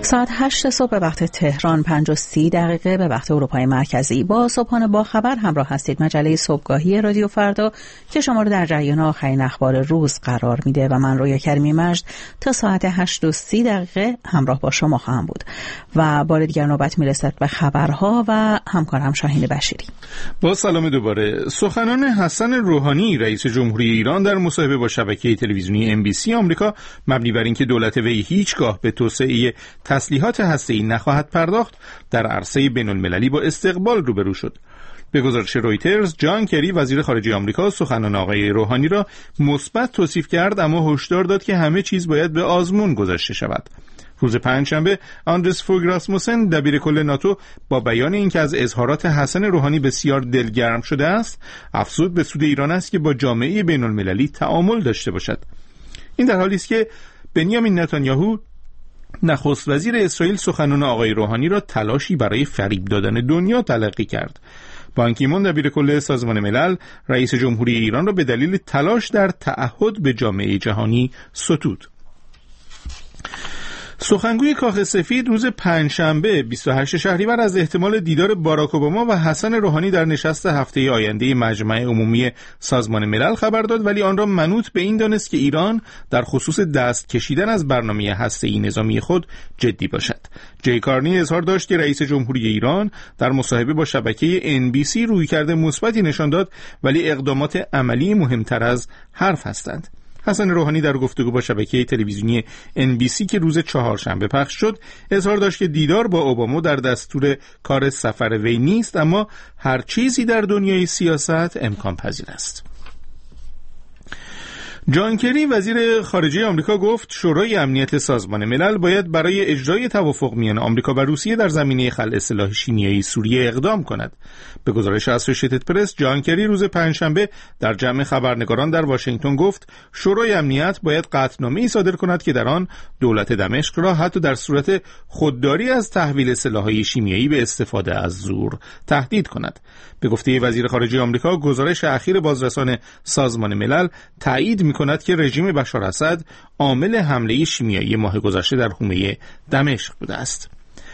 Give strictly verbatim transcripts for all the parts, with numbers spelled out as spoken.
ساعت هشت صبح به وقت تهران، پنج و سی دقیقه به وقت اروپای مرکزی. با صبحانه با خبر همراه هستید. مجله صبحگاهی رادیو فردا که شما رو در جریان آخرین اخبار روز قرار میده و من رویا کریمی مجد تا ساعت هشت و سی دقیقه همراه با شما خواهم بود و بار دیگر نوبت میرسد به خبرها و همکارم شاهین بشیری. با سلام دوباره. سخنان حسن روحانی رئیس جمهوری ایران در مصاحبه با شبکه تلویزیونی ام بی سی آمریکا مبنی بر اینکه دولت وی هیچگاه به توسعه تسلیحات هسته‌ای نخواهد پرداخت، در عرصه بین‌المللی با استقبال روبرو شد. به گزارش رویترز، جان کری وزیر خارجه آمریکا سخنان آقای روحانی را مثبت توصیف کرد، اما هشدار داد که همه چیز باید به آزمون گذاشته شود. روز پنجشنبه آندرس فوگ راسموسن دبیر کل ناتو با بیان اینکه از اظهارات حسن روحانی بسیار دلگرم شده است، افزود به سود ایران است که با جامعه بین‌المللی تعامل داشته باشد. این در حالی است که بنیامین نتانیاهو نخست وزیر اسرائیل سخنان آقای روحانی را تلاشی برای فریب دادن دنیا تلقی کرد. بان کی مون دبیر کل سازمان ملل رئیس جمهوری ایران را به دلیل تلاش در تعهد به جامعه جهانی ستود. سخنگوی کاخ سفید روز پنجشنبه بیست و هشت شهریور از احتمال دیدار باراک اوباما و حسن روحانی در نشست هفته آینده مجمع عمومی سازمان ملل خبر داد، ولی آن را منوط به این دانست که ایران در خصوص دست کشیدن از برنامه هسته‌ای نظامی خود جدی باشد. جی کارنی اظهار داشت که رئیس جمهوری ایران در مصاحبه با شبکه ان بی سی رویکرد مثبتی نشان داد، ولی اقدامات عملی مهمتر از حرف هستند. حسن روحانی در گفتگو با شبکه تلویزیونی ان بی سی که روز چهارشنبه پخش شد اظهار داشت که دیدار با اوباما در دستور کار سفر وی نیست، اما هر چیزی در دنیای سیاست امکان پذیر است. جان کری وزیر خارجه آمریکا گفت شورای امنیت سازمان ملل باید برای اجرای توافق میان آمریکا و روسیه در زمینه خلع سلاح شیمیایی سوریه اقدام کند. به گزارش اسوسییتد پرس، جان کری روز پنجشنبه در جمع خبرنگاران در واشنگتن گفت شورای امنیت باید قطعنامه‌ای صادر کند که در آن دولت دمشق را حتی در صورت خودداری از تحویل سلاح‌های شیمیایی به استفاده از زور تهدید کند. به گفته وزیر خارجه آمریکا، گزارش اخیر بازرسان سازمان ملل تایید می‌کند که رژیم بشار اسد عامل حمله شیمیایی ماه گذشته در حومه دمشق بوده است.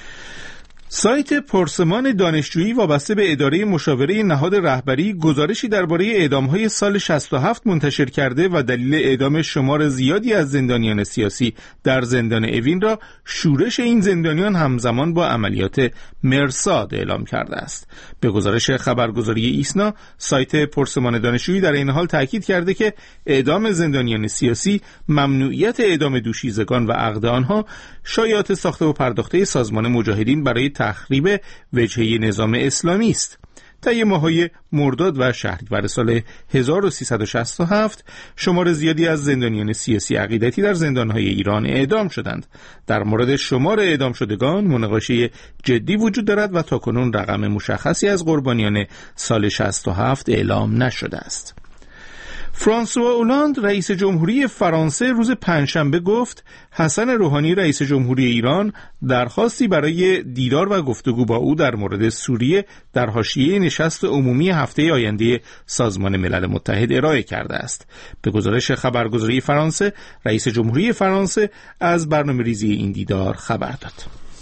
سایت پرسمان دانشجویی وابسته به اداره مشاوره نهاد رهبری گزارشی درباره اعدام‌های سال شصت و هفت منتشر کرده و دلیل اعدام شمار زیادی از زندانیان سیاسی در زندان اوین را شورش این زندانیان همزمان با عملیات مرصاد اعلام کرده است. به گزارش خبرگزاری ایسنا، سایت پرسمان دانشجویی در این حال تاکید کرده که اعدام زندانیان سیاسی، ممنوعیت اعدام دوشیزگان و عقد آنها شایعات ساخته و پرداخته سازمان مجاهدین برای تخریب وجهه نظام اسلامی است. طی ماه‌های مرداد و شهریور سال هزار و سیصد و شصت و هفت شمار زیادی از زندانیان سیاسی عقیدتی در زندان‌های ایران اعدام شدند. در مورد شمار اعدام شدگان مناقشه جدی وجود دارد و تاکنون رقم مشخصی از قربانیان سال شصت و هفت اعلام نشده است. فرانسوا اولاند رئیس جمهوری فرانسه روز پنجشنبه گفت حسن روحانی رئیس جمهوری ایران درخواستی برای دیدار و گفتگو با او در مورد سوریه در حاشیه نشست عمومی هفته آینده سازمان ملل متحد ارائه کرده است. به گزارش خبرگزاری فرانسه، رئیس جمهوری فرانسه از برنامه‌ریزی این دیدار خبر داد.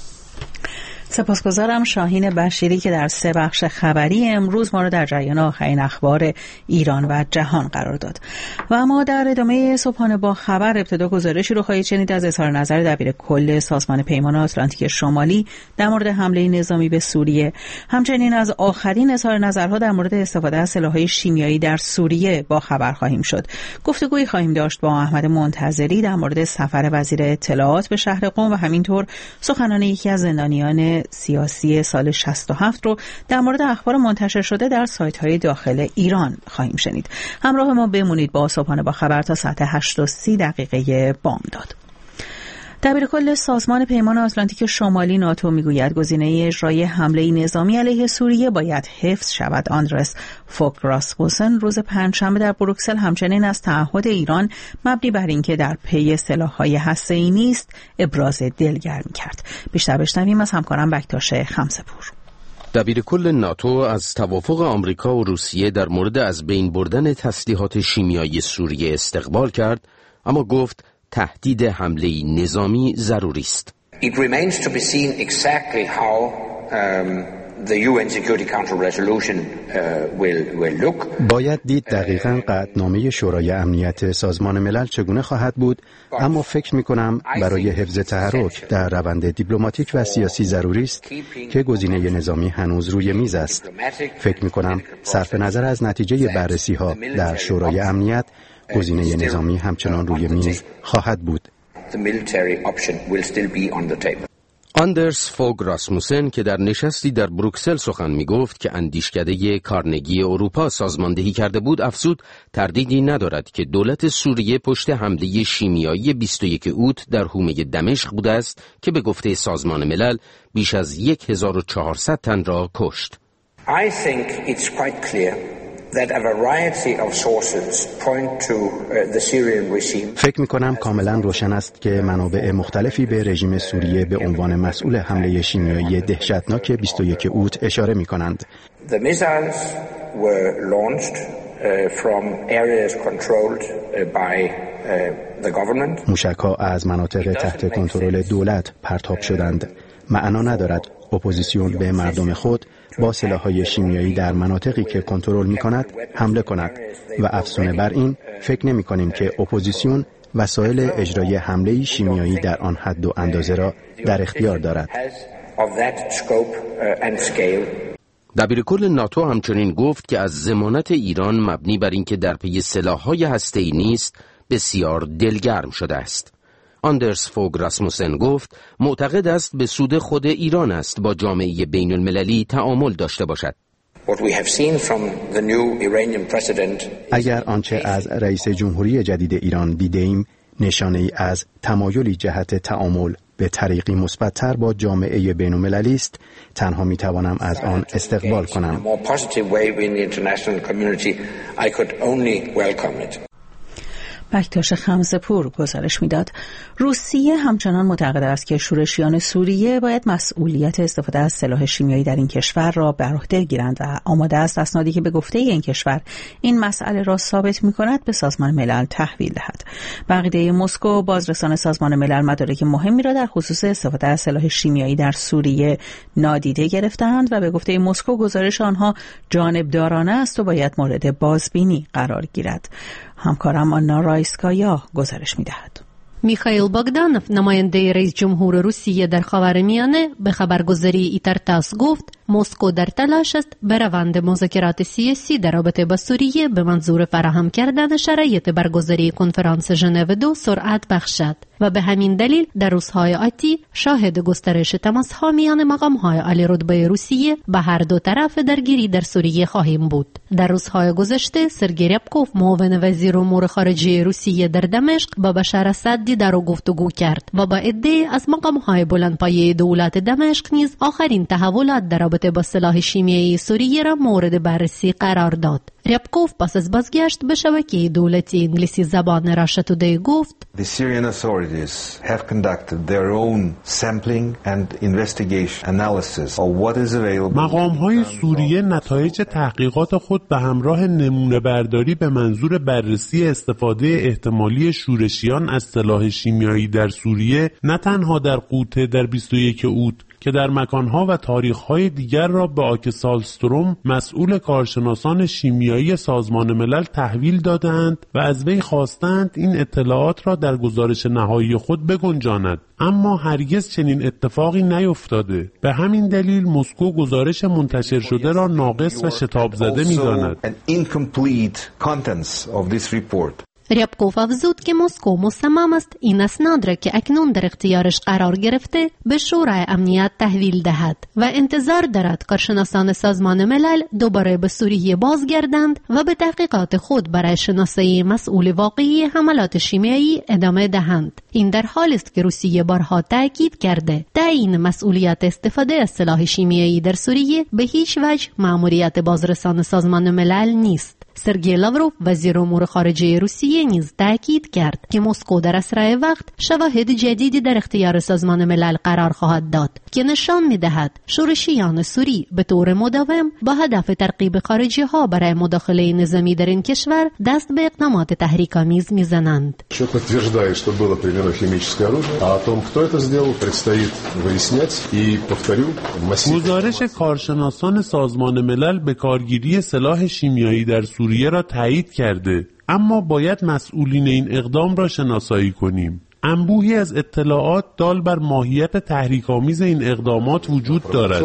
سپاسگزارم شاهین بشیری که در سه بخش خبری امروز ما را در جریان آخرین اخبار ایران و جهان قرار داد. و اما در ادامه صبحانه با خبر ابتدا گزارشی رو خواهید شنید از اظهار نظر دبیر کل سازمان پیمان آتلانتیک شمالی در مورد حمله نظامی به سوریه، همچنین از آخرین اظهار نظرها در مورد استفاده از سلاح‌های شیمیایی در سوریه با خبر خواهیم شد. گفتگویی خواهیم داشت با احمد منتظری در مورد سفر وزیر اطلاعات به شهر قم و همینطور سخنان یکی از زندانیان سیاسی سال شصت و هفت رو در مورد اخبار منتشر شده در سایت‌های داخل ایران خواهیم شنید. همراه ما بمونید با صبحانه با خبر تا ساعت هشت و سی دقیقه بامداد. دبیر کل سازمان پیمان آتلانتیک شمالی ناتو میگوید گزینه اجرای حمله نظامی علیه سوریه باید حفظ شود. آندرس فوگ راسموسن روز پنجشنبه در بروکسل همچنین از تعهد ایران مبنی بر اینکه در پی سلاح‌های هسته‌ای نیست ابراز دلگرمی کرد. بیشتر بشنویم از همکارم بکتاش خمسه‌پور. دبیر کل ناتو از توافق آمریکا و روسیه در مورد از بین بردن تسلیحات شیمیایی سوریه استقبال کرد، اما گفت تهدید حمله نظامی ضروری است. It remains to be seen exactly how um, the U N Security Council resolution uh, will will look. باید دید دقیقاً قطعنامه شورای امنیت سازمان ملل چگونه خواهد بود، اما فکر می‌کنم برای حفظ تحرک در روند دیپلماتیک و سیاسی ضروری است که گزینه نظامی هنوز روی میز است. فکر می‌کنم صرف نظر از نتیجه بررسی‌ها در شورای امنیت، گزینه نظامی همچنان روی میز خواهد بود. آندرس فوگ راسموسن که در نشستی در بروکسل سخن می گفت که اندیشکده کارنگی اروپا سازماندهی کرده بود، افزود تردیدی ندارد که دولت سوریه پشت حمله شیمیایی بیست و یک اوت در حومه دمشق بوده است که به گفته سازمان ملل بیش از هزار و چهارصد تن را کشت. I think it's quite clear that a variety of sources point to the Syrian regime. فکر می‌کنم کاملا روشن است که منابع مختلفی به رژیم سوریه به عنوان مسئول حمله شیمیایی دهشتناک بیست و یک اوت اشاره می‌کنند. The missiles were launched from areas controlled by the government. موشک‌ها از مناطق تحت کنترل دولت پرتاب شدند. معنا ندارد اپوزیسیون به مردم خود با سلاح‌های شیمیایی در مناطقی که کنترل می‌کند حمله کند و افزون بر این فکر نمی‌کنیم که اپوزیسیون وسایل اجرای حمله شیمیایی در آن حد و اندازه را در اختیار دارد. دبیرکل ناتو همچنین گفت که از ضمانت ایران مبنی بر اینکه در پی سلاح‌های هسته‌ای نیست بسیار دلگرم شده است. آندرس فوگ راسموسن گفت معتقد است به سود خود ایران است با جامعه بین المللی تعامل داشته باشد. اگر آنچه از رئیس جمهوری جدید ایران دیدیم نشانه‌ای از تمایلی جهت تعامل به طریقی مثبت‌تر با جامعه بین المللی است، تنها می‌توانم از آن استقبال کنم. بکتاش خمسه‌پور گزارش میداد. روسیه همچنان معتقد است که شورشیان سوریه باید مسئولیت استفاده از سلاح شیمیایی در این کشور را بر عهده گیرند و آماده است اسنادی که به گفته این کشور این مسئله را ثابت می‌کند به سازمان ملل تحویل دهد. بقیه مسکو بازرسان سازمان ملل مدارک مهمی را در خصوص استفاده از سلاح شیمیایی در سوریه نادیده گرفتند و به گفته مسکو گزارش آنها جانبدارانه است و باید مورد بازبینی قرار گیرد. همکارم آنا رایسکایا گزارش می‌دهد. میخائیل باگدانوف نماینده رئیس جمهور روسیه در خاورمیانه به خبرگزاری ایترتاس گفت مسکو در تلاش است به روند مذاکرات سیاسی در رابطه با سوریه به منظور فراهم کردن شرایط برگزاری کنفرانس ژنو دو سرعت بخشد و به همین دلیل در روزهای آتی شاهد گسترش تماس‌ها میان مقام‌های عالی رتبه روسیه به هر دو طرف درگیری در سوریه خواهیم بود. در روزهای گذشته سرگئی ریابکوف معاون وزیر امور خارجه روسیه در دمشق با بشار اسد دیدار و گفتگو کرد و با عده‌ای از مقام‌های بلندپایه دولت دمشق نیز آخرین تحولات در رابطه با سلاح شیمیایی سوریه را مورد بررسی قرار داد. ریابکوف پس از بازگشت به شبکه دولتی انگلیسی زبان راشا تودی گفت The Syrian authorities have conducted their own sampling and investigation analysis of what is available. مقام‌های سوریه نتایج تحقیقات خود به همراه نمونه برداری به منظور بررسی استفاده احتمالی شورشیان از سلاح شیمیایی در سوریه نه تنها در قوطه در بیست و یک اوت که در مکانها و تاریخهای دیگر را به آک سالستروم مسئول کارشناسان شیمیایی سازمان ملل تحویل دادند و از وی خواستند این اطلاعات را در گزارش نهایی خود بگنجاند، اما هرگز چنین اتفاقی نیفتاده. به همین دلیل مسکو گزارش منتشر شده را ناقص و شتاب زده می‌داند. ریابکوف افزود که مسکو مصمم است این اسناد را که اکنون در اختیارش قرار گرفته به شورای امنیت تحویل دهد و انتظار دارد کارشناسان سازمان ملل دوباره به سوریه بازگردند و به تحقیقات خود برای شناسایی مسئول واقعی حملات شیمیایی ادامه دهند. این در حالی است که روسیه بارها تاکید کرده تعیین مسئولیت استفاده از سلاح شیمیایی در سوریه به هیچ وجه مأموریت بازرسان سازمان ملل نیست. سرگئی لاوروف وزیر امور خارجه روسیه نیز تاکید کرد که مسکو در اسرع وقت شواهد جدیدی در اختیار سازمان ملل قرار خواهد داد که نشان می‌دهد شورشیان سوری به طور مداوم با هدف ترغیب خارجی ها برای مداخله نظامی در این کشور دست به اقدامات تحریک‌آمیز می‌زنند. подтверждает, что было применено химическое оружие, а о том, кто это сделал, предстоит выяснять. И повторю, گزارش کارشناسان سازمان ملل به کارگیری سلاح شیمیایی در سوریه را تایید کرده، اما باید مسئولین این اقدام را شناسایی کنیم. انبوهی از اطلاعات دال بر ماهیت تحریک‌آمیز این اقدامات وجود دارد.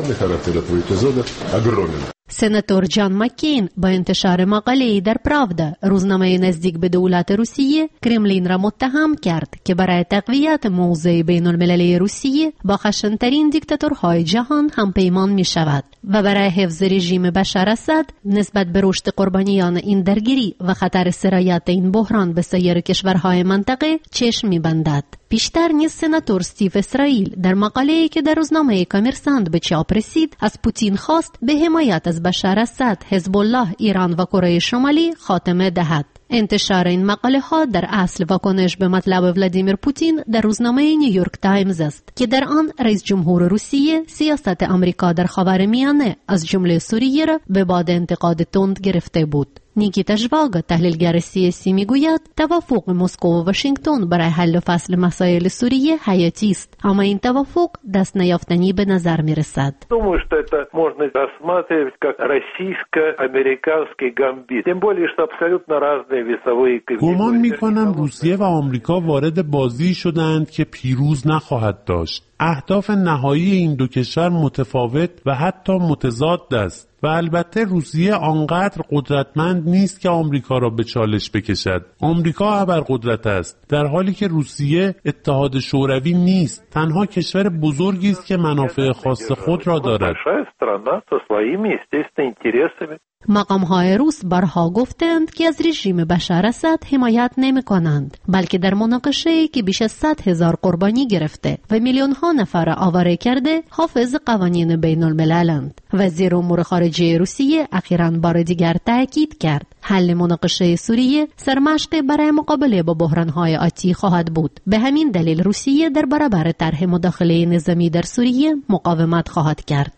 سناتور جان مکین با انتشار مقاله‌ای در پراودا، روزنامه نزدیک به دولت روسیه، کرملین را متهم کرد که برای تقویت موضع بین المللی روسیه با خشن‌ترین دیکتاتورهای جهان هم پیمان می شود و برای حفظ رژیم بشار اسد نسبت به رشد قربانیان این درگیری و خطر سرایت این بحران به سایر کشورهای منطقه چشم می بندد. پیشتر نیز سناتور استیو اسرائیل در مقاله‌ای که در روزنامه کامرساند به چاپ رسید از پوتین خواست به حمایت از بشار اسد، حزب الله، ایران و کره شمالی خاتمه دهد. انتشار این مقاله ها در اصل واکنش به مطلب ولادیمیر پوتین در روزنامه نیویورک تایمز است که در آن رئیس جمهور روسیه سیاست آمریکا در خاورمیانه از جمله سوریه را به باد انتقاد تند گرفته بود. نیکیتا ژواگ، تحلیلگر سیاسی، میگوید توافق مسکو و واشنگتن برای حل و فصل مسائل سوریه حیاتی است، اما این توافق دست نیافتنی به نظر میرسد. Думаю, что это можно рассматривать как российско-американский гамбит. Тем более, что абсолютно разные весовые категории. گمان میکنم روسیه و آمریکا وارد بازی شدند که پیروز نخواهد داشت. اهداف نهایی این دو کشور متفاوت و حتی متضاد است و البته روسیه آنقدر قدرتمند نیست که آمریکا را به چالش بکشد. آمریکا ابرقدرت است، در حالی که روسیه اتحاد شوروی نیست، تنها کشور بزرگی است که منافع خاص خود را دارد. مقام‌های روس بارها گفتند که از رژیم بشار اسد حمایت نمی‌کنند، بلکه در مناقشه‌ای که بیش از صد هزار قربانی گرفته و میلیون‌ها نفر آواره کرده حافظ قوانین بین‌المللند. وزیر امور خارجه روسیه اخیراً بار دیگر تاکید کرد حل مناقشه سوریه سرمشق برای مقابله با بحران‌های آتی خواهد بود. به همین دلیل روسیه در برابر طرح مداخله نظامی در سوریه مقاومت خواهد کرد.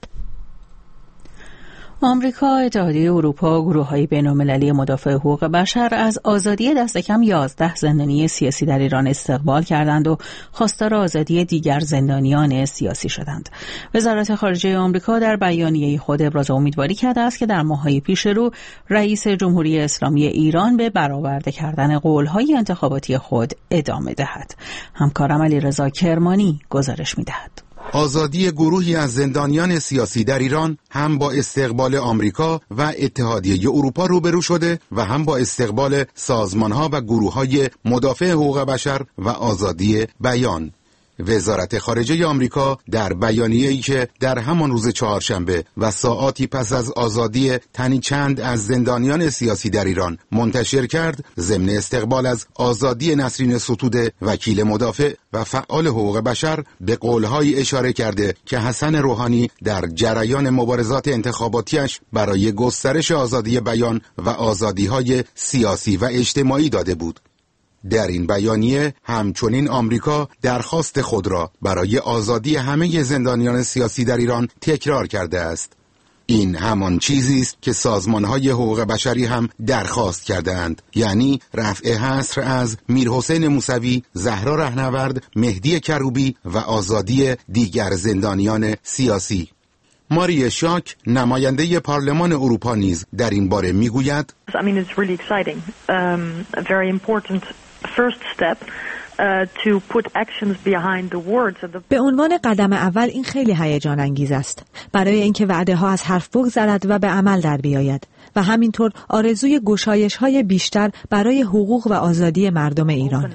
آمریکا، اتحادیه اروپا و گروه‌های بین‌المللی مدافع حقوق بشر از آزادی دست کم یازده زندانی سیاسی در ایران استقبال کردند و خواستار آزادی دیگر زندانیان سیاسی شدند. وزارت خارجه آمریکا در بیانیه خود ابراز امیدواری کرده است که در ماه‌های پیش رو رئیس جمهوری اسلامی ایران به برآورده کردن قول‌های انتخاباتی خود ادامه دهد. همکارم علیرضا کرمانی گزارش می‌دهد. آزادی گروهی از زندانیان سیاسی در ایران هم با استقبال آمریکا و اتحادیه اروپا روبرو شده و هم با استقبال سازمانها و گروه‌های مدافع حقوق بشر و آزادی بیان. وزارت خارجه آمریکا در بیانیه‌ای که در همان روز چهارشنبه و ساعاتی پس از آزادی تنی چند از زندانیان سیاسی در ایران منتشر کرد، ضمن استقبال از آزادی نسرین ستوده، وکیل مدافع و فعال حقوق بشر، به قول‌های اشاره کرده که حسن روحانی در جریان مبارزات انتخاباتیش برای گسترش آزادی بیان و آزادی‌های سیاسی و اجتماعی داده بود. در این بیانیه همچنین آمریکا درخواست خود را برای آزادی همه زندانیان سیاسی در ایران تکرار کرده است. این همان چیزی است که سازمان‌های حقوق بشری هم درخواست کرده‌اند، یعنی رفع حصر از میرحسین موسوی، زهرا رهنورد، مهدی کروبی و آزادی دیگر زندانیان سیاسی. ماری شاک، نماینده پارلمان اروپا نیز در این باره میگوید I mean, it's really exciting. Um, a very important first step uh, to put actions behind the words. به عنوان قدم اول این خیلی هیجان انگیز است، برای اینکه وعده ها از حرف بگذرد و به عمل در بیاید و همینطور آرزوی گشایش های بیشتر برای حقوق و آزادی مردم ایران.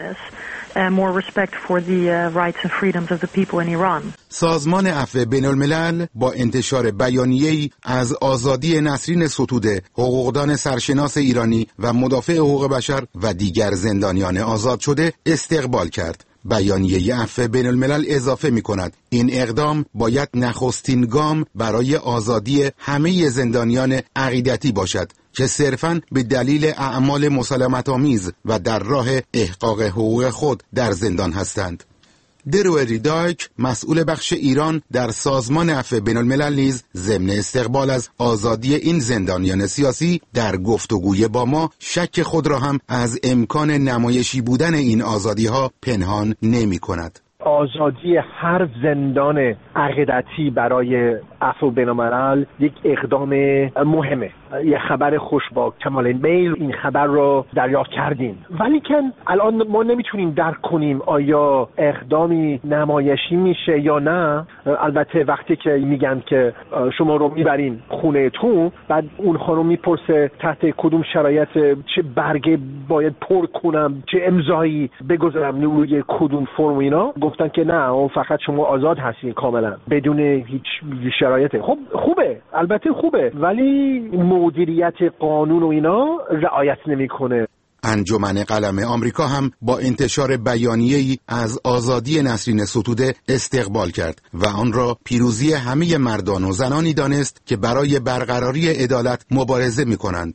سازمان عفو بین الملل با انتشار بیانیه‌ای از آزادی نسرین ستوده، حقوقدان سرشناس ایرانی و مدافع حقوق بشر و دیگر زندانیان آزاد شده استقبال کرد. بیانیه عفو بین الملل اضافه می کند این اقدام باید نخستین گام برای آزادی همه زندانیان عقیدتی باشد که صرفاً به دلیل اعمال مسالمت‌آمیز و در راه احقاق حقوق خود در زندان هستند. دروری دایک، مسئول بخش ایران در سازمان عفو بین‌الملل نیز ضمن استقبال از آزادی این زندانیان سیاسی در گفتگوی با ما شک خود را هم از امکان نمایشی بودن این آزادی‌ها پنهان نمی‌کند. آزادی هر زندان عقیدتی برای عفو بین‌الملل یک اقدام مهمه. یه خبر خوش با کمال میل این خبر رو دریافت کردیم، ولی که الان ما نمیتونیم درک کنیم آیا اقدامی نمایشی میشه یا نه. البته وقتی که میگن که شما رو میبرین خونه تو، بعد اون خانم میپرسه تحت کدوم شرایط چه برگه باید پر کنم، چه امضایی بگذارم روی کدوم فرم، اینا گفتن که نه، اون فقط شما آزاد هستین کاملا بدون هیچ شرایطی. خب خوبه، البته خوبه، ولی مدیریت قانون و اینا رعایت نمیکنه. انجمن قلم آمریکا هم با انتشار بیانیه‌ای از آزادی نسرین ستوده استقبال کرد و آن را پیروزی همه مردان و زنانی دانست که برای برقراری عدالت مبارزه می‌کنند.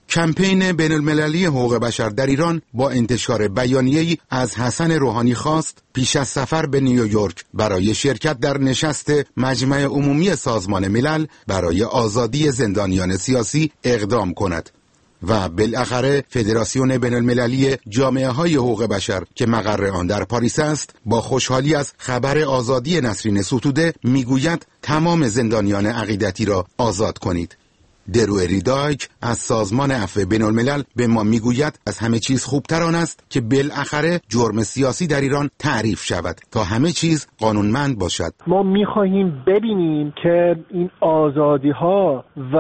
کمپین بین‌المللی حقوق بشر در ایران با انتشار بیانیه‌ای از حسن روحانی خواست پیش از سفر به نیویورک برای شرکت در نشست مجمع عمومی سازمان ملل برای آزادی زندانیان سیاسی اقدام کند و بالاخره فدراسیون بین‌المللی جامعه‌های حقوق بشر که مقر آن در پاریس است با خوشحالی از خبر آزادی نسرین ستوده میگوید تمام زندانیان عقیدتی را آزاد کنید. دروری دایک از سازمان عفو بین‌الملل به ما میگوید از همه چیز خوبتر آن است که بالاخره جرم سیاسی در ایران تعریف شود تا همه چیز قانونمند باشد. ما میخواهیم ببینیم که این آزادی ها و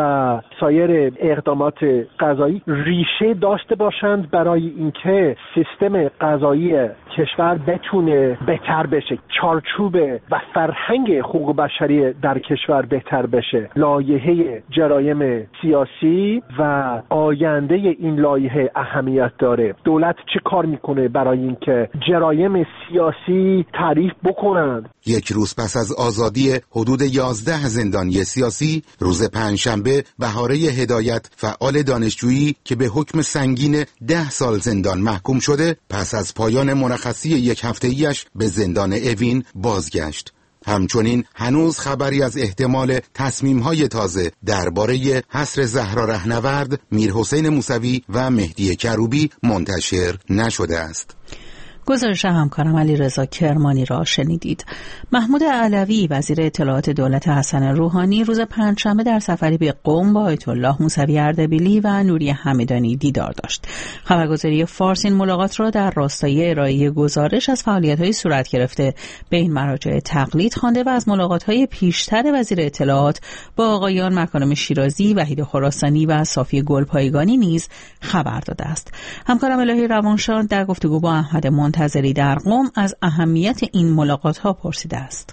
سایر اقدامات قضایی ریشه داشته باشند برای اینکه سیستم قضایی کشور بتونه بهتر بشه، چارچوب و فرهنگ حقوق بشری در کشور بهتر بشه. لایحه جرایم سیاسی و آینده این لایحه اهمیت داره. دولت چه کار میکنه برای اینکه جرایم سیاسی تعریف بکنند؟ یک روز پس از آزادی حدود یازده زندانی سیاسی، روز پنجشنبه بهاره هدایت، فعال دانشجویی که به حکم سنگین ده سال زندان محکوم شده، پس از پایان مرخصی یک هفته‌ایش به زندان اوین بازگشت. همچنین هنوز خبری از احتمال تصمیم‌های تازه درباره حصر زهرا رهنورد، میرحسین موسوی و مهدی کروبی منتشر نشده است. گزارش همکارم علیرضا کرمانی را شنیدید. محمود علوی وزیر اطلاعات دولت حسن روحانی روز پنجشنبه در سفری به قم با آیت الله موسوی اردبیلی و نوری همدانی دیدار داشت. خبرگزاری فارس این ملاقات را در راستای ارائه گزارش از فعالیت‌های صورت گرفته به این مراجع تقلید خوانده و از ملاقات‌های پیشتر وزیر اطلاعات با آقایان مکارم شیرازی، وحید خراسانی و صافی گلپایگانی نیز خبر داده است. همکارم الهی روانشان در گفتگو با احمد منتظری در قم از اهمیت این ملاقات‌ها پرسیده است.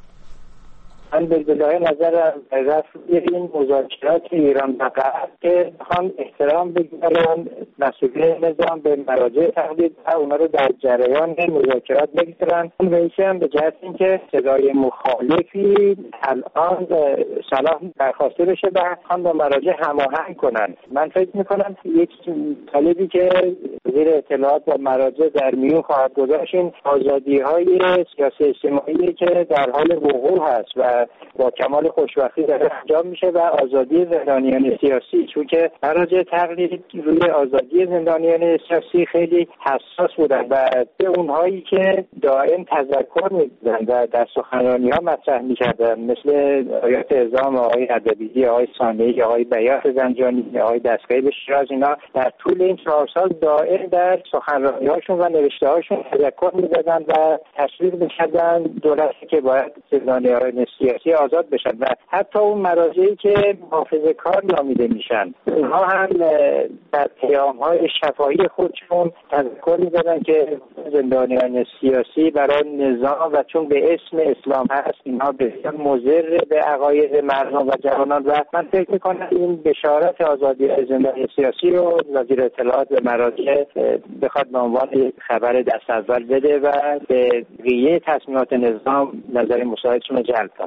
من به دلایل نظر رفع این مذاکرات ایران و غرب که میخوان احترام بگذارن مسئولین نظام به مراجع تقلید و اونا رو در جریان مذاکرات بگذارن. اون رئیسی هم به جهت اینکه صدای مخالفی الان صلاح برخواسته بشه و هم با مراجع هماهنگ کنن. من فکر میکنم یک طالبی که وزیر اطلاعات با مراجع در میون خواهد گذاشت این آزادی‌های سیاسی اجتماعی که در حال وقوع هست و با کمال خوشبختی داره انجام میشه و آزادی زندانیان سیاسی، چون که مراجع تقلید روی آزادی زندانیان سیاسی خیلی حساس بودن و به اونهایی که دائم تذکر میدادن و در سخنرانی ها مطرح میکردن مثل آیات اعزام آقای اردبیلی، آقای صانعی، آقای بیات زنجانی، آقای دستگاهی به شیراز، اینا در طول این چهار سال دائم در سخنرانی هاشون و نوشته هاشون تذکر میدادن و تشویق میکردن دولتی که باید زندانیان سیاسی آزاد بشن و حتی اون مراجعی که محافظه کار نامیده میشن اونها هم در پیام‌های شفاهی خودشون تذکر می‌دادن که زندانیان سیاسی برای نظام و چون به اسم اسلام هست اینها بسیار مضر به عقاید مردم و جوانان و من فکر می‌کنم این بشارت آزادی زندانی سیاسی رو وزیر اطلاعات به مراجع بخواد به عنوان خبر دست اول بده و به بقیه تصمیمات نظام نظر مساعدشون رو جلب کنه.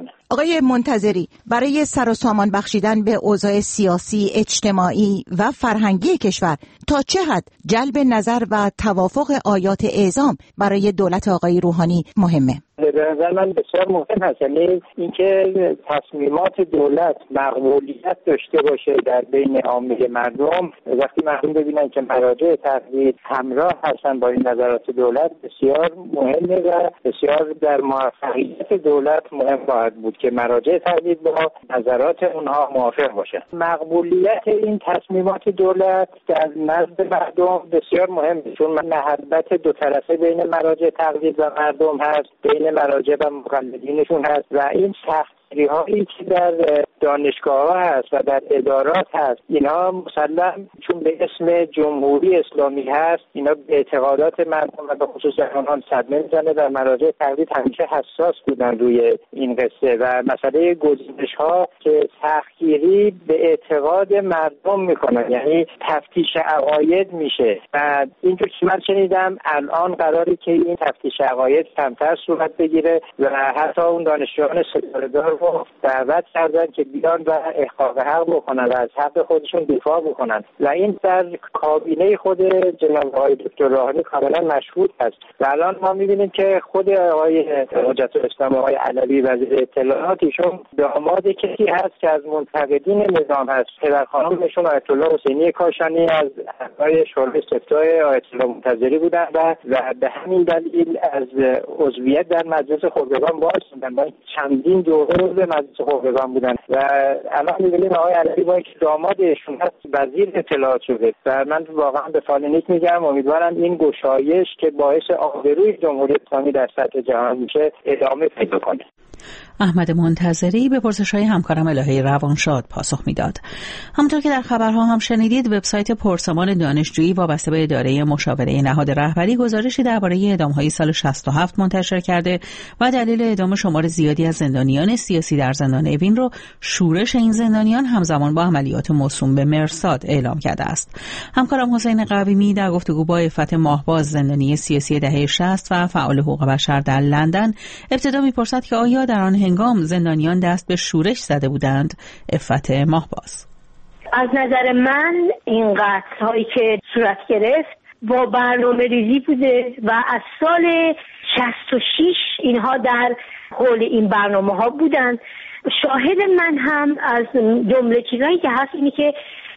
کنه. آقای منتظری، برای سر و سامان بخشیدن به اوضاع سیاسی، اجتماعی و فرهنگی کشور تا چه حد جلب نظر و توافق آیات اعزام برای دولت آقای روحانی مهمه؟ به نظر من بسیار مهم هست، یعنی اینکه تصمیمات دولت مقبولیت داشته باشه در بین عامه مردم. وقتی مردم ببینن که مراجع تقلید همراه هستن با این نظرات دولت، بسیار مهمه و بسیار در موفقیت دولت مهم خواهد بود که مراجع تقلید با نظرات اونها موافق باشه. مقبولیت این تصمیمات دولت در نزد مردم بسیار مهمه، چون محبت دو طرفه بین مراجع تقلید و مردم هست، بین مراجع و مقلدینشون هست و این سختگیری هایی که در دانشگاه ها هست و در ادارات هست، اینا مسلم چون به اسم جمهوری اسلامی هست، اینا به اعتقادات مردم و به خصوص جوانان صدمه میزنه و مراجع تقلید همیشه حساس بودن روی این قصه و مسئله گزینش ها که سختگیری به اعتقاد مردم میکنن، یعنی تفتیش عقاید میشه و اینجور که من شنیدم الان قراری که این تفتیش عقاید کمتر صورت بگیره و حتی اون دانشجویان ستاره‌دار رو دعوت کردن که بیان و احقاق حق بکنن و از حق خودشون دفاع بکنن و این در کابینه خود جناب آقای دکتر روحانی کاملا مشهود هست و الان ما میبینیم که خود آقای حجت الاسلام آقای علوی وزیر اطلاعات ایشون داماد کسی هست که از منتقدین نظام هست. پدر خانمشون آیت الله حسینی کاشانی از اعضای شورای استفتای آیت الله منتظری بودن و به همین دلیل از عضویت در مجلس خبرگان باز شدن و چندین دوره عضو مجلس خبرگان بودن و الان می‌بینیم آقای علوی با که دامادشون هست وزیر اطلاعات شده و من واقعا به فال نیک میگم امیدوارم این گشایش که باعث آبروی جمهوری اسلامی در سطح جهان میشه ادامه پیدا کنه. احمد منتظری به پرسش‌های همکارم الهه روانشاد پاسخ میداد. همونطور که در خبرها هم شنیدید، وبسایت پرسمان دانشجویی وابسته به اداره مشاوره نهاد رهبری گزارشی درباره اعدام‌های سال شصت و هفت منتشر کرده و دلیل اعدام شمار زیادی از زندانیان سیاسی در زندان اوین رو شورش این زندانیان همزمان با عملیات موسوم به مرصاد اعلام کرده است. همکارم حسین قویمی در گفتگو با عفت ماهباز، زندانی سیاسی دهه شصت و فعال حقوق بشر در لندن، ابتدا می‌پرسد که آیا در آن هنگام زندانیان دست به شورش زده بودند؟ عفت ماهباز: از نظر من این قتل هایی که صورت گرفت با برنامه ریزی بوده و از سال شصت و شش اینها در حول این برنامه ها بودن. شاهد من هم از جمله چیزایی که هست اینی که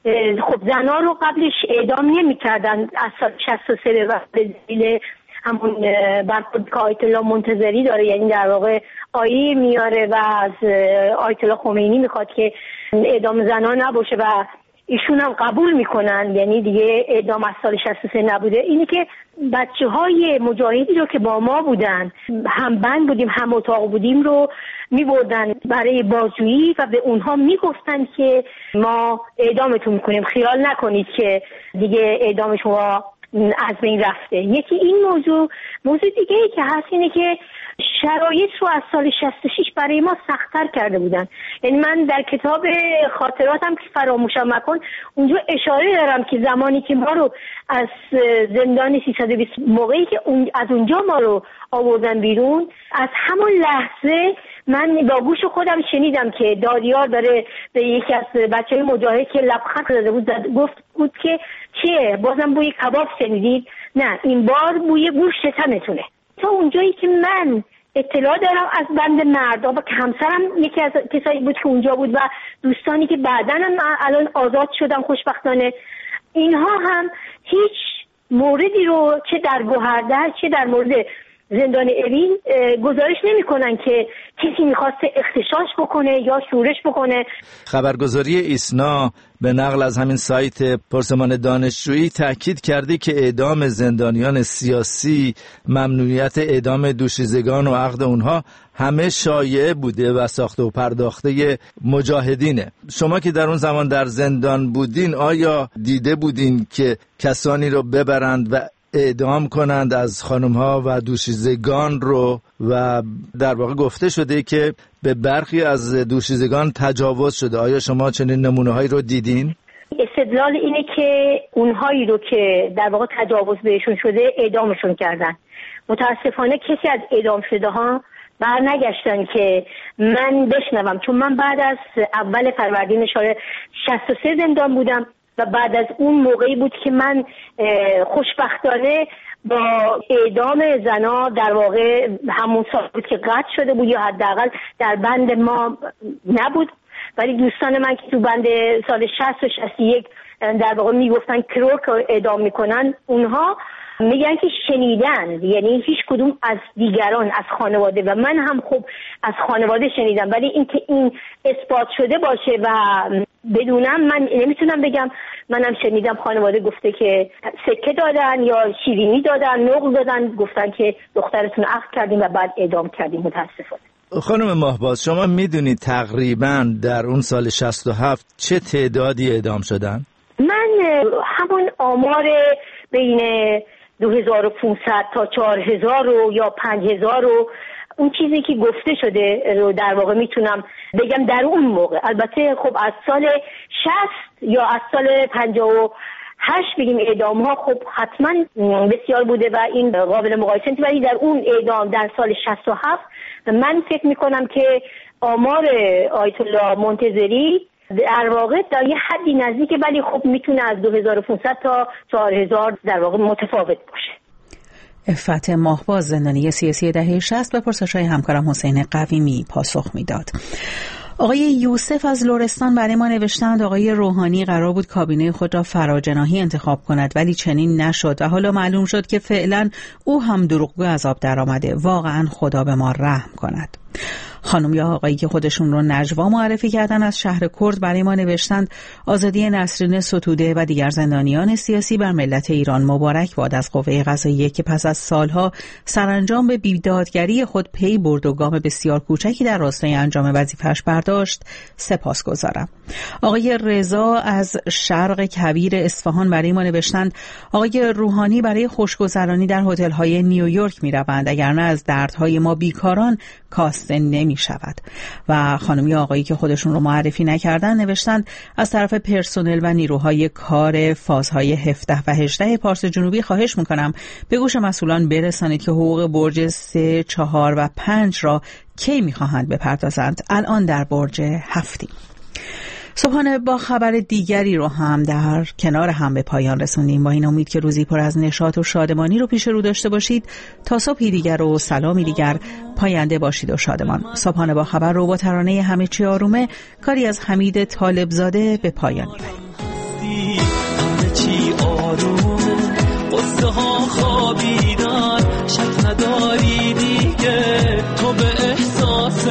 خب زنها رو قبلش اعدام نمی کردن از سال شصت و سه و به دلیل همون برخورد که آیت الله منتظری داره، یعنی در واقع آیه میاره و از آیت الله خمینی میخواد که اعدام زنان نباشه و ایشون هم قبول میکنن، یعنی دیگه اعدام از سال شصت و سه نبوده. اینی که بچه های مجاهدی رو که با ما بودن، هم بند بودیم هم اتاق بودیم، رو میبردن برای بازجویی و به اونها میگفتن که ما اعدامتون میکنیم، خیال نکنید که دیگه اعدام شما از بین رفته. یکی این موضوع. موضوع دیگه ای که هست اینه که شرایط رو از سال شصت و شش برای ما سخت‌تر کرده بودن. یعنی من در کتاب خاطراتم که فراموشم مکن اونجا اشاره دارم که زمانی که ما رو از زندان سیصد و بیست، موقعی که اون از اونجا ما رو آوردن بیرون، از همون لحظه من با گوش خودم شنیدم که دادیار داره به یکی از بچه‌های مجاهد که لبخند زده بود گفت بود که چیه؟ بازم بوی کباب شنیدید؟ نه، این بار بوی گوشت تنتونه. تا اونجایی که من اطلاع دارم از بند مردا که همسرم یکی از کسایی بود که اونجا بود و دوستانی که بعداً هم الان آزاد شدن خوشبختانه، اینها هم هیچ موردی رو چه در گوهردر چه در مورد زندان اوین گزارش نمی کنن که کسی میخواسته اختشاش بکنه یا شورش بکنه. خبرگزاری ایسنا به نقل از همین سایت پرسمان دانشجویی تاکید کرده که اعدام زندانیان سیاسی، ممنوعیت اعدام دوشیزگان و عقد اونها همه شایعه بوده و ساخته و پرداخته مجاهدینه. شما که در اون زمان در زندان بودین، آیا دیده بودین که کسانی رو ببرند و اعدام کنند از خانم‌ها و دوشیزگان رو و در واقع گفته شده که به برخی از دوشیزگان تجاوز شده؟ آیا شما چنین نمونه‌هایی رو دیدین؟ استدلال اینه که اونهایی رو که در واقع تجاوز بهشون شده اعدامشون کردن. متاسفانه کسی از اعدام شده ها برنگشتن که من بشنوم، چون من بعد از اول فروردین سال شصت و سه زندان بودم و بعد از اون موقعی بود که من خوشبختانه با اعدام زنا در واقع همون سال بود که قطع شده بود یا حداقل در بند ما نبود، ولی دوستان من که تو بند سال شصت و شصت و یک در واقع میگفتن کروک اعدام میکنن، اونها میگن که شنیدن، یعنی هیچ کدوم از دیگران از خانواده و من هم خب از خانواده شنیدم، ولی اینکه این اثبات شده باشه و بدونم من نمیتونم بگم. منم شنیدم خانواده گفته که سکه دادن یا شیرینی دادن، نقل دادن، گفتن که دخترتون عفو کردیم و بعد اعدام کردیم. متاسفانه. خانم ماهباز، شما میدونید تقریبا در اون سال شصت و هفت چه تعدادی اعدام شدن؟ من همون آمار بین دو هزار و پانصد تا چهار هزار رو یا پنج هزار رو، اون چیزی که گفته شده رو در واقع میتونم بگم در اون موقع. البته خب از سال شصت یا از سال پنجاه و هشت بگیم اعدام ها خب حتما بسیار بوده و این قابل مقایسه نیست، ولی در اون اعدام در سال شصت و هفت من فکر میکنم که آمار آیت الله منتظری در واقع در یه حدی نزدیکه، ولی خب میتونه از دو هزار و پانصد تا چهار هزار در واقع متفاوت باشه. عفت ماهباز، زندانی سیاسی دهه شصت، به پرسش‌های همکارم حسین قویمی پاسخ میداد. آقای یوسف از لرستان برای ما نوشتند آقای روحانی قرار بود کابینه خود را فراجناحی انتخاب کند، ولی چنین نشد و حالا معلوم شد که فعلا او هم دروغگو از آب در آمده. واقعا خدا به ما رحم کند. خانم یا آقایی که خودشون رو نجوا معرفی کردن از شهر کرد برای ما نوشتند آزادی نسرین ستوده و دیگر زندانیان سیاسی بر ملت ایران مبارک باد. از قوه قضاییه که پس از سالها سرانجام به بیدادگری خود پی برد و گام بسیار کوچکی در راستای انجام وظیفه‌اش برداشت سپاسگزارم. آقای رضا از شرق کویر اصفهان برای ما نوشتند آقای روحانی برای خوشگذرانی در هتل‌های نیویورک می‌روند، اگر نه از دردهای ما بیکاران کاسته نمی شود. و خانمی آقایی که خودشون رو معرفی نکردن نوشتند از طرف پرسنل و نیروهای کار فازهای هفده و هجده پارس جنوبی خواهش میکنم به گوش مسئولان برسانید که حقوق برج سه، چهار و پنج را کی میخواهند بپردازند. الان در برج هفتیم. صبحانه با خبر دیگری رو هم در کنار هم به پایان رسوندیم. با این امید که روزی پر از نشاط و شادمانی رو پیش رو داشته باشید. تا صبحی دیگر و سلامی دیگر، پاینده باشید و شادمان. صبحانه با خبر رو با ترانه همه چی آرومه، کاری از حمید طالبزاده به پایان می‌بریم. همه چی آرومه، قصه ها خوابیدن، شک نداری دیگه تو به احساس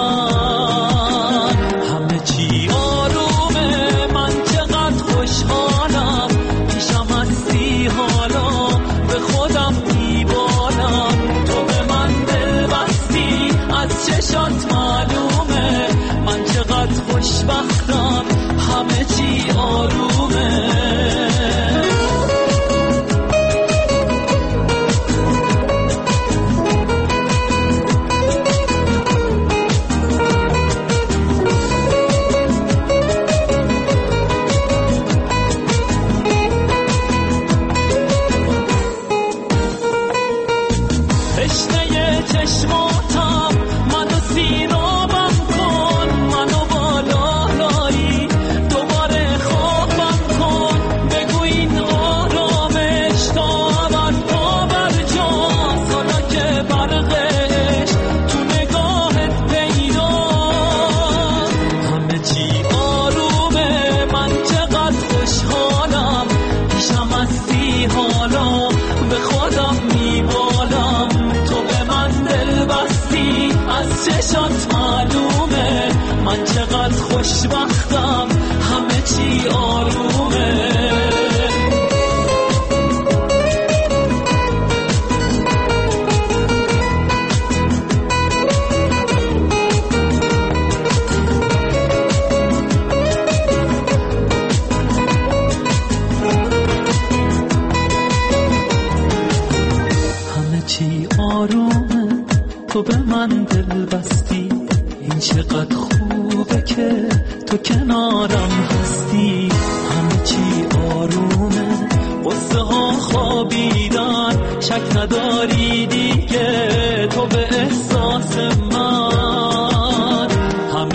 من. همه چی آرومه، من چقدر خوشحالم، پیشم هستی حالا به خودم میبالم. تو به من دل بستی، از چشات معلومه من چقدر خوشبختم. همه چی آرومه. چشات معلومه من چقدر خوشبختم. همه چی آرومه. همه چی آرومه، تو به من دل بستی، این چقدر خوبه که تو کنارم هستی. همه چی آرومه، قصه ها خوابیدن، شک نداری دیگه تو به احساس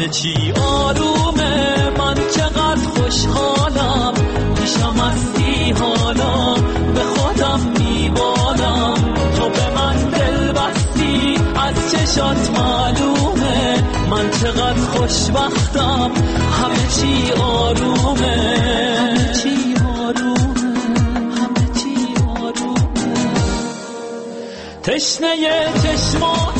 همه چی آرومه، من چقدر خوشحالم، پیشم هستی حالا به خودم میبالم، تو به من دل بستی از چشات معلومه، من چقدر خوشبختم، همه چی آرومه، همه چی آرومه، همه چی آرومه. تشنه چشمات